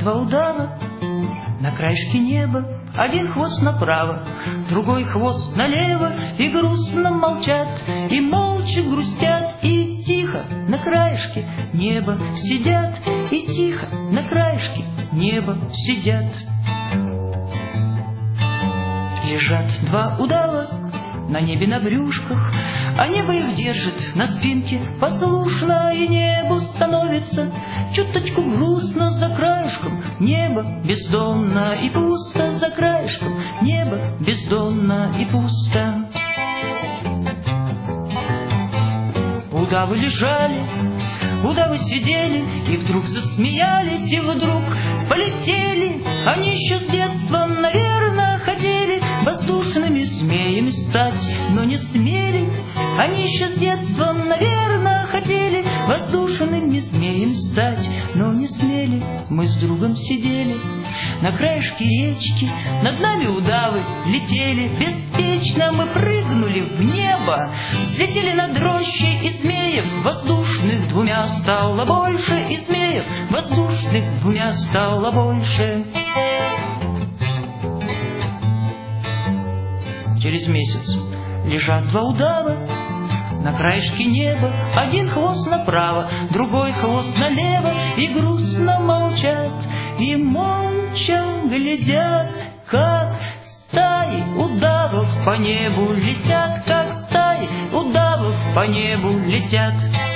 два удава на краешке неба. Один хвост направо, другой хвост налево, и грустно молчат, и молча грустят, и тихо на краешке неба сидят, и тихо на краешке неба сидят. Лежат два удава на небе на брюшках, а небо их держит на спинке послушно, и небу становится чуточку грустно за краешком. Небо бездонно и пусто за краешком, небо бездонно и пусто. Удавы лежали, удавы сидели, и вдруг засмеялись, и вдруг полетели. Они еще с детства, наверное, хотели воздушными змеями стать, но не смели. Они еще с детства, наверное, хотели воздушными змеями стать, но не смели. Мы с другом сидели на краешке речки, над нами удавы летели. Беспечно мы прыгнули в небо, взлетели над рощей, и змеев воздушных двумя стало больше, и змеев воздушных двумя стало больше. Через месяц лежат два удава на краешке неба. Один хвост направо, другой хвост налево, и грустно молчат, и молча глядят, как стаи удавов по небу летят, как стаи удавов по небу летят.